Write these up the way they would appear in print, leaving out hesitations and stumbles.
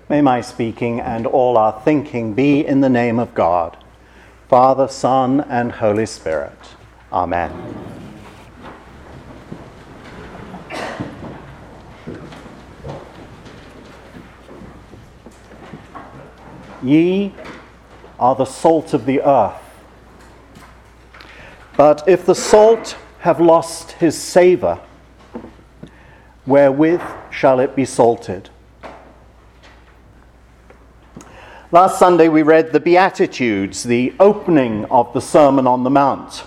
May my speaking and all our thinking be in the name of God, Father, Son, and Holy Spirit. Amen. Ye are the salt of the earth. But if the salt have lost his savour, wherewith shall it be salted? Last Sunday we read the Beatitudes, the opening of the Sermon on the Mount.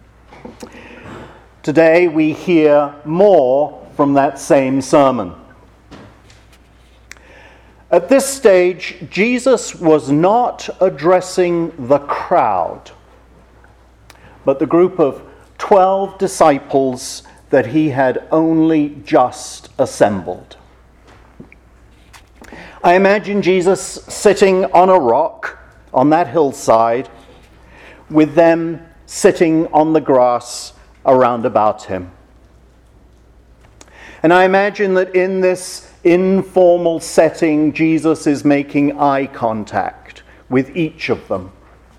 Today we hear more from that same sermon. At this stage, Jesus was not addressing the crowd, but the group of 12 disciples that he had only just assembled. I imagine Jesus sitting on a rock on that hillside, with them sitting on the grass around about him. And I imagine that in this informal setting, Jesus is making eye contact with each of them.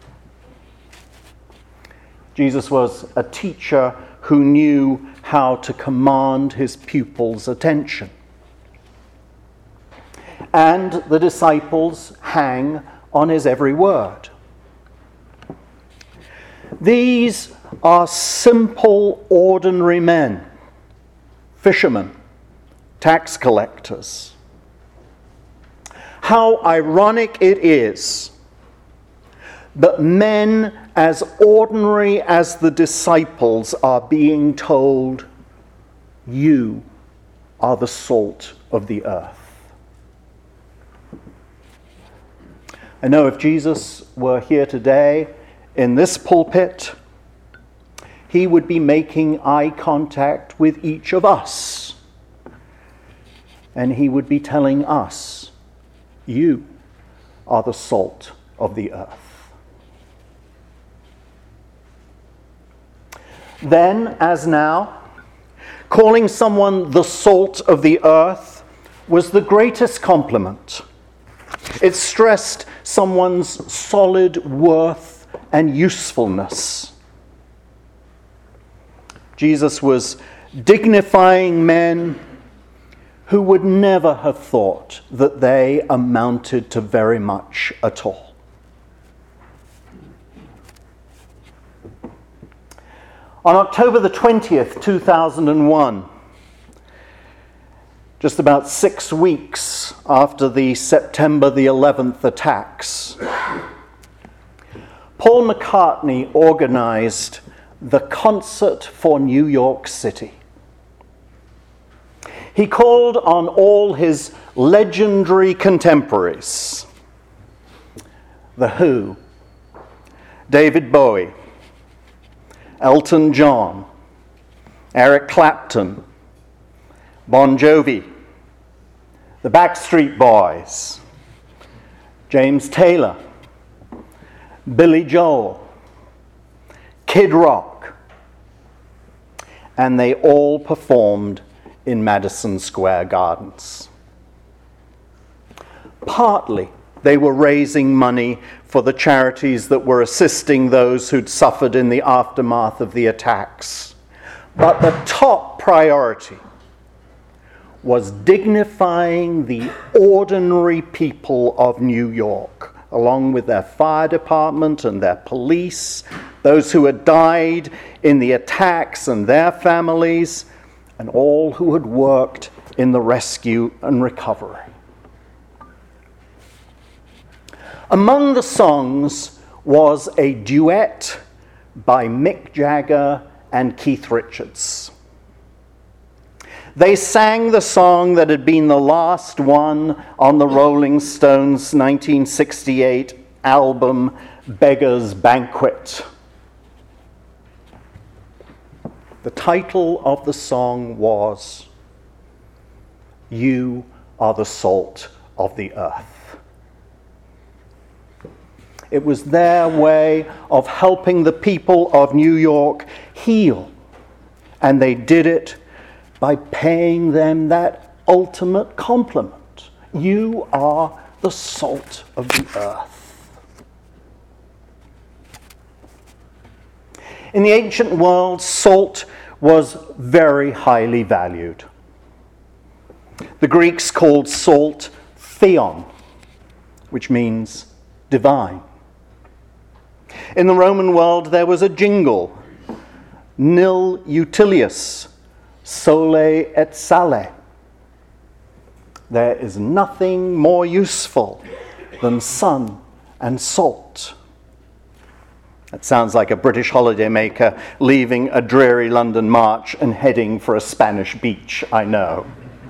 Jesus was a teacher who knew how to command his pupils' attention. And the disciples hang on his every word. These are simple, ordinary men, fishermen, tax collectors. How ironic it is that men as ordinary as the disciples are being told, "You are the salt of the earth." I know if Jesus were here today in this pulpit, he would be making eye contact with each of us. And he would be telling us, "You are the salt of the earth." Then, as now, calling someone the salt of the earth was the greatest compliment. It stressed someone's solid worth and usefulness. Jesus was dignifying men who would never have thought that they amounted to very much at all. On October the 20th, 2001, just about 6 weeks after the September the 11th attacks, Paul McCartney organized the Concert for New York City. He called on all his legendary contemporaries, The Who, David Bowie, Elton John, Eric Clapton, Bon Jovi, the Backstreet Boys, James Taylor, Billy Joel, Kid Rock, and they all performed in Madison Square Gardens. Partly, they were raising money for the charities that were assisting those who'd suffered in the aftermath of the attacks. But the top priority was dignifying the ordinary people of New York, along with their fire department and their police, those who had died in the attacks and their families, and all who had worked in the rescue and recovery. Among the songs was a duet by Mick Jagger and Keith Richards. They sang the song that had been the last one on the Rolling Stones' 1968 album, Beggar's Banquet. The title of the song was, "You Are the Salt of the Earth." It was their way of helping the people of New York heal. And they did it by paying them that ultimate compliment. You are the salt of the earth. In the ancient world, salt was very highly valued. The Greeks called salt theon, which means divine. In the Roman world, there was a jingle, nil utilius, sole et sale. There is nothing more useful than sun and salt. That sounds like a British holidaymaker leaving a dreary London march and heading for a Spanish beach, I know.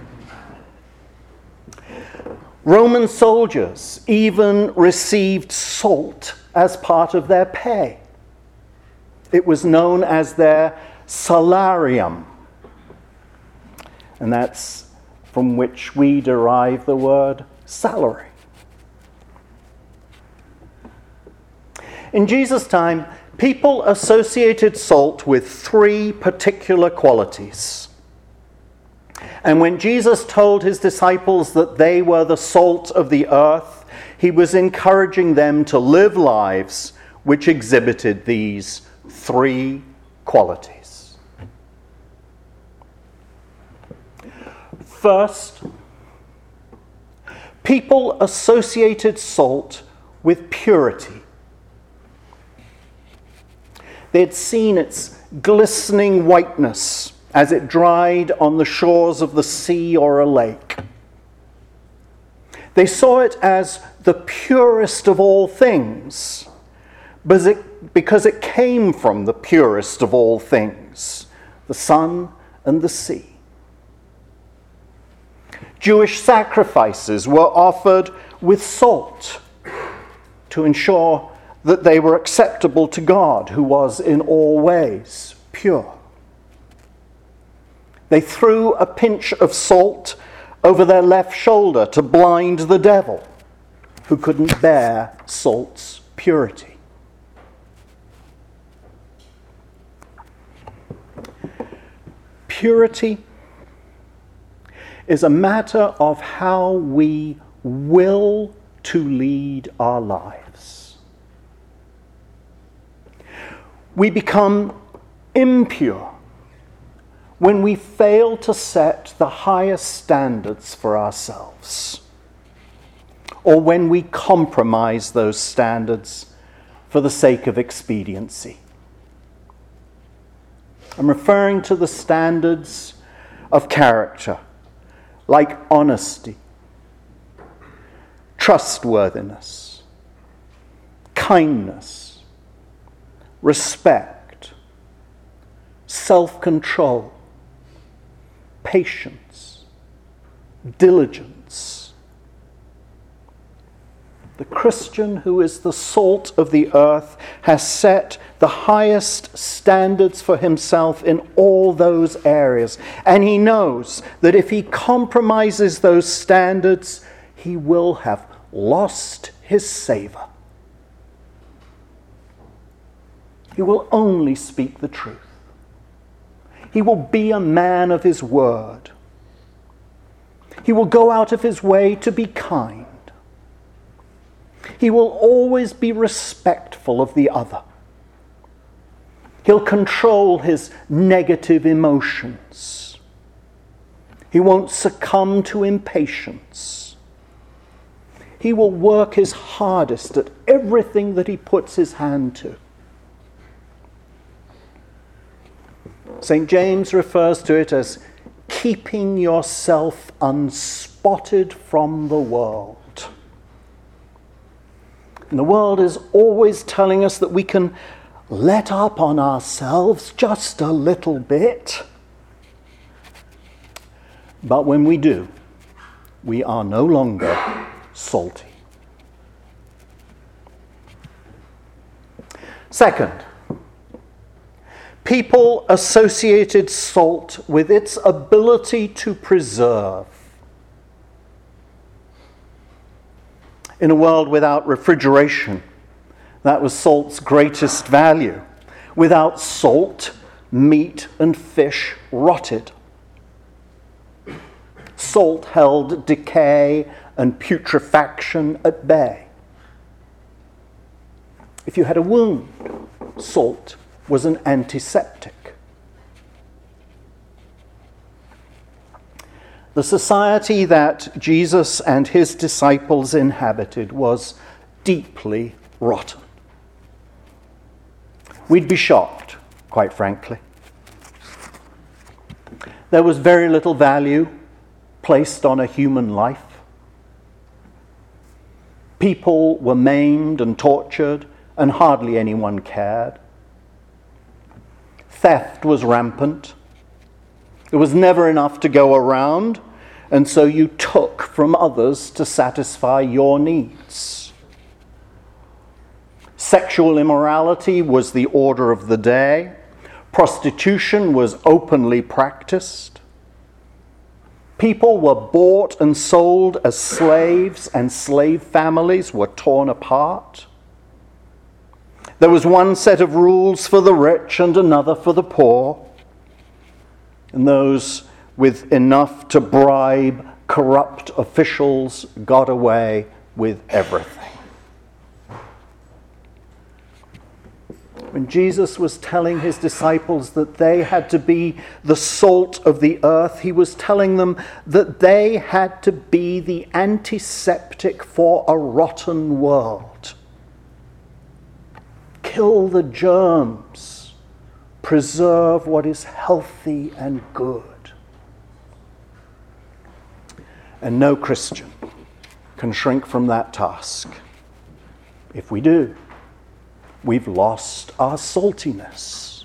Roman soldiers even received salt as part of their pay. It was known as their salarium. And that's from which we derive the word salary. In Jesus' time, people associated salt with three particular qualities. And when Jesus told his disciples that they were the salt of the earth, he was encouraging them to live lives which exhibited these three qualities. First, people associated salt with purity. They had seen its glistening whiteness as it dried on the shores of the sea or a lake. They saw it as the purest of all things, because it came from the purest of all things, the sun and the sea. Jewish sacrifices were offered with salt to ensure that they were acceptable to God, who was in all ways pure. They threw a pinch of salt over their left shoulder to blind the devil, who couldn't bear salt's purity. Purity is a matter of how we will to lead our lives. We become impure when we fail to set the highest standards for ourselves, or when we compromise those standards for the sake of expediency. I'm referring to the standards of character, like honesty, trustworthiness, kindness, respect, self-control, patience, diligence. The Christian who is the salt of the earth has set the highest standards for himself in all those areas. And he knows that if he compromises those standards, he will have lost his savor. He will only speak the truth. He will be a man of his word. He will go out of his way to be kind. He will always be respectful of the other. He'll control his negative emotions. He won't succumb to impatience. He will work his hardest at everything that he puts his hand to. St. James refers to it as keeping yourself unspotted from the world. And the world is always telling us that we can let up on ourselves just a little bit. But when we do, we are no longer salty. Second, people associated salt with its ability to preserve. In a world without refrigeration, that was salt's greatest value. Without salt, meat and fish rotted. Salt held decay and putrefaction at bay. If you had a wound, salt was an antiseptic. The society that Jesus and his disciples inhabited was deeply rotten. We'd be shocked, quite frankly. There was very little value placed on a human life. People were maimed and tortured, and hardly anyone cared. Theft was rampant. There was never enough to go around, and so you took from others to satisfy your needs. Sexual immorality was the order of the day. Prostitution was openly practiced. People were bought and sold as slaves, and slave families were torn apart. There was one set of rules for the rich and another for the poor. And those with enough to bribe corrupt officials got away with everything. When Jesus was telling his disciples that they had to be the salt of the earth, he was telling them that they had to be the antiseptic for a rotten world. Kill the germs. Preserve what is healthy and good. And no Christian can shrink from that task. If we do, we've lost our saltiness.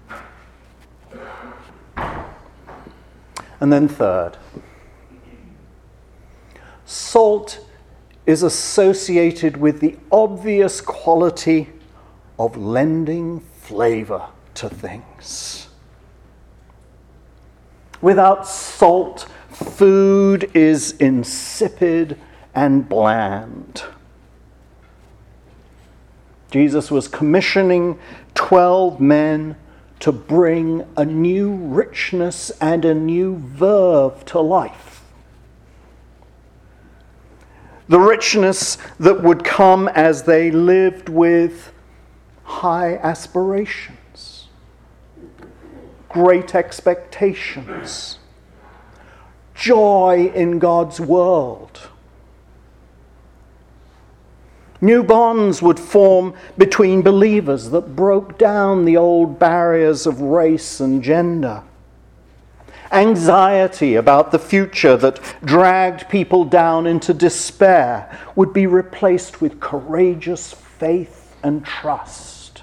And then third, salt is associated with the obvious quality of lending flavor to things. Without salt, food is insipid and bland. Jesus was commissioning 12 men to bring a new richness and a new verve to life. The richness that would come as they lived with high aspirations, great expectations, joy in God's world. New bonds would form between believers that broke down the old barriers of race and gender. Anxiety about the future that dragged people down into despair would be replaced with courageous faith and trust.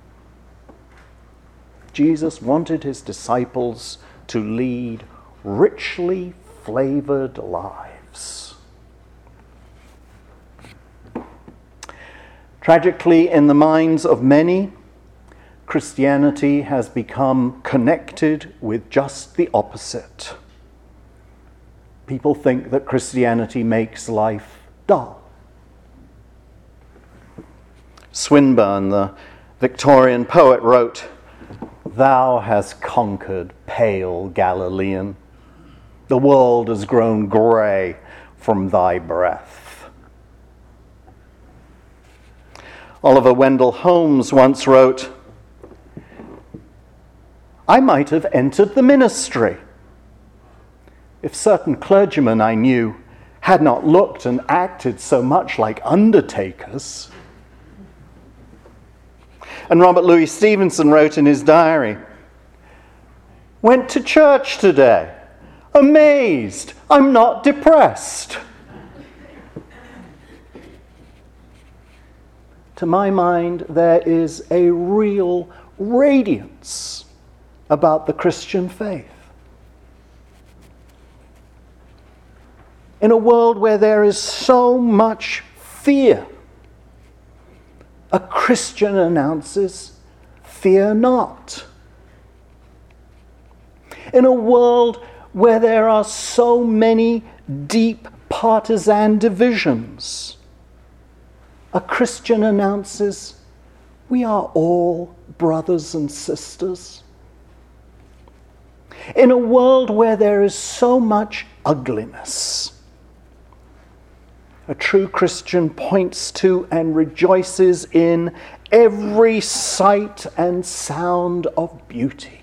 Jesus wanted his disciples to lead richly flavored lives. Tragically, in the minds of many, Christianity has become connected with just the opposite. People think that Christianity makes life dull. Swinburne, the Victorian poet, wrote, "Thou hast conquered, pale Galilean. The world has grown grey from thy breath." Oliver Wendell Holmes once wrote, "I might have entered the ministry if certain clergymen I knew had not looked and acted so much like undertakers." And Robert Louis Stevenson wrote in his diary, "Went to church today, amazed, I'm not depressed." To my mind, there is a real radiance about the Christian faith. In a world where there is so much fear, a Christian announces, "Fear not." In a world where there are so many deep partisan divisions, a Christian announces, "We are all brothers and sisters." In a world where there is so much ugliness. A true Christian points to and rejoices in every sight and sound of beauty.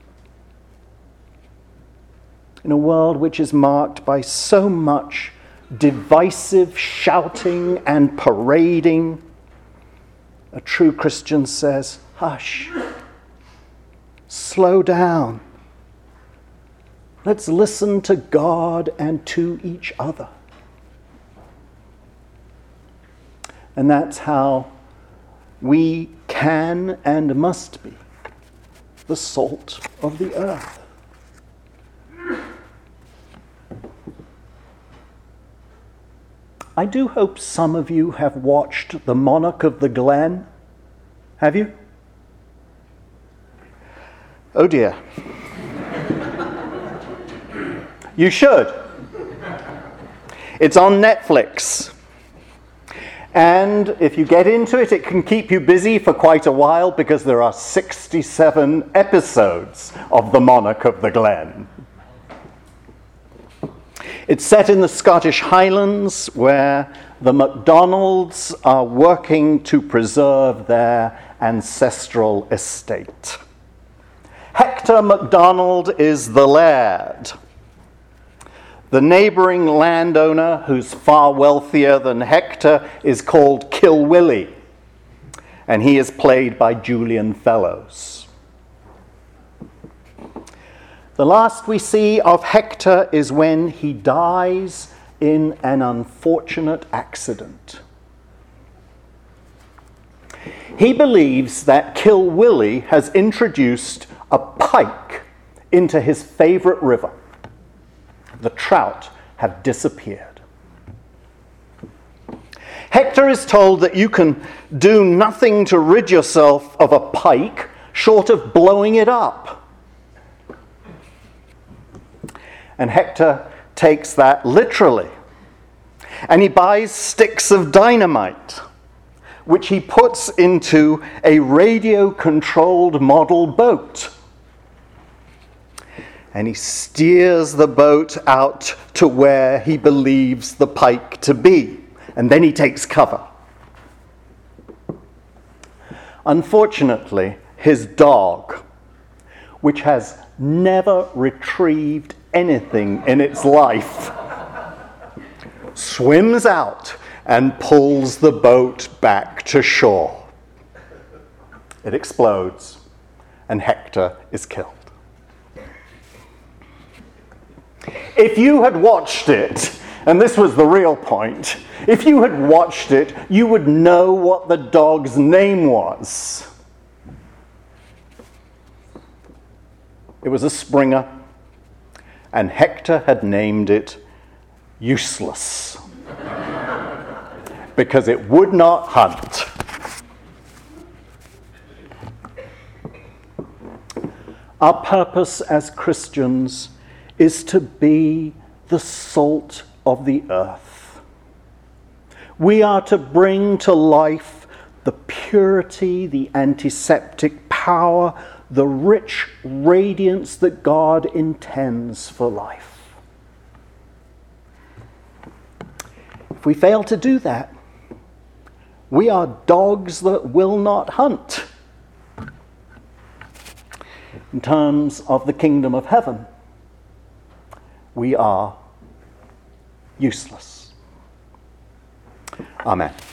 In a world which is marked by so much divisive shouting and parading, a true Christian says, hush, slow down. Let's listen to God and to each other. And that's how we can and must be the salt of the earth. I do hope some of you have watched The Monarch of the Glen. Have you? Oh dear. You should. It's on Netflix. And if you get into it, it can keep you busy for quite a while because there are 67 episodes of The Monarch of the Glen. It's set in the Scottish Highlands where the MacDonalds are working to preserve their ancestral estate. Hector MacDonald is the laird. The neighbouring landowner, who's far wealthier than Hector, is called Kilwillie, and he is played by Julian Fellows. The last we see of Hector is when he dies in an unfortunate accident. He believes that Kilwillie has introduced a pike into his favourite river. The trout have disappeared. Hector is told that you can do nothing to rid yourself of a pike short of blowing it up. And Hector takes that literally. And he buys sticks of dynamite, which he puts into a radio-controlled model boat. And he steers the boat out to where he believes the pike to be. And then he takes cover. Unfortunately, his dog, which has never retrieved anything in its life, swims out and pulls the boat back to shore. It explodes, and Hector is killed. If you had watched it, and this was the real point, if you had watched it, you would know what the dog's name was. It was a Springer, and Hector had named it Useless, because it would not hunt. Our purpose as Christians is to be the salt of the earth. We are to bring to life the purity, the antiseptic power, the rich radiance that God intends for life. If we fail to do that, we are dogs that will not hunt. In terms of the kingdom of heaven, we are useless. Amen.